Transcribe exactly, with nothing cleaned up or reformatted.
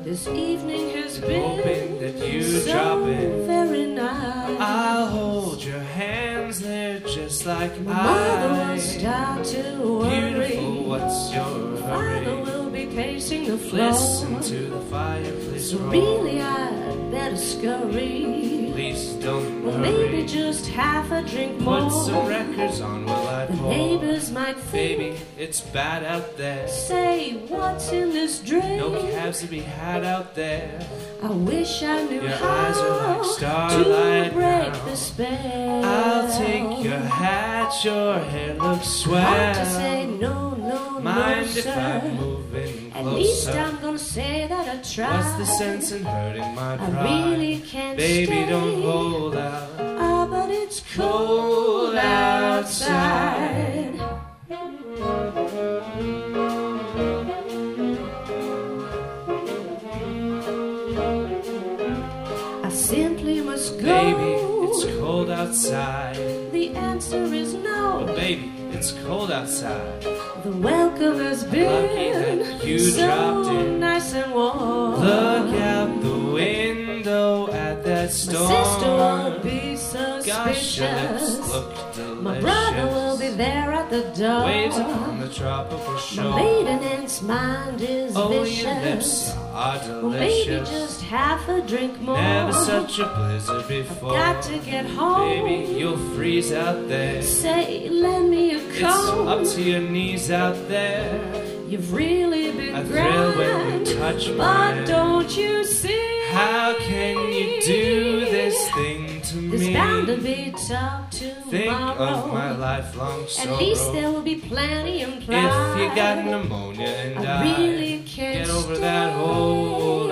This evening has been hoping that you so drop in. very nice. I'll hold your hands, they're just like My mother will ice. start to worry. Beautiful, what's your Father hurry? will be pacing the floor. Listen to the fireplace So roar. really I'd better scurry. Please don't Well, hurry. maybe just half a drink more. Put some records on while I The pour. neighbors might think, Baby, it's bad out there. say, what's in this drink? No cabs to be had out there. I wish I knew Your how eyes are like to starlight break now. the spell. I'll take your hat, your hair looks swell. Hard to say no, no, Mind no, if sir. I'm moving At least closer? I'm gonna say that I tried. What's the sense in hurting my I pride? really can't Baby, stay. don't hold out. Ah, but it's Cold cold outside. I simply must go. Baby, it's cold outside. The answer is Oh, no. baby, it's cold outside. The welcome has Lucky been that you so dropped in. nice and warm. Look out the window at that My storm. sister won't be Gosh, your lips suspicious. look delicious. My brother will be there at the door. Waves upon the tropical My shore. maiden aunt's mind is Oh, vicious. your lips are Well, maybe delicious. just half a drink more. Never such a blizzard before. Got to get home. Baby, you'll freeze out there. Say, lend me a It's coat. up to your knees out there. You've really been I thrill when you grand, touch but mine. don't you see? How can you do this thing to There's me? bound to be talk tomorrow. Think of my lifelong sorrow. At least there will be plenty implied. If you got pneumonia and I I really can't get over stay. that whole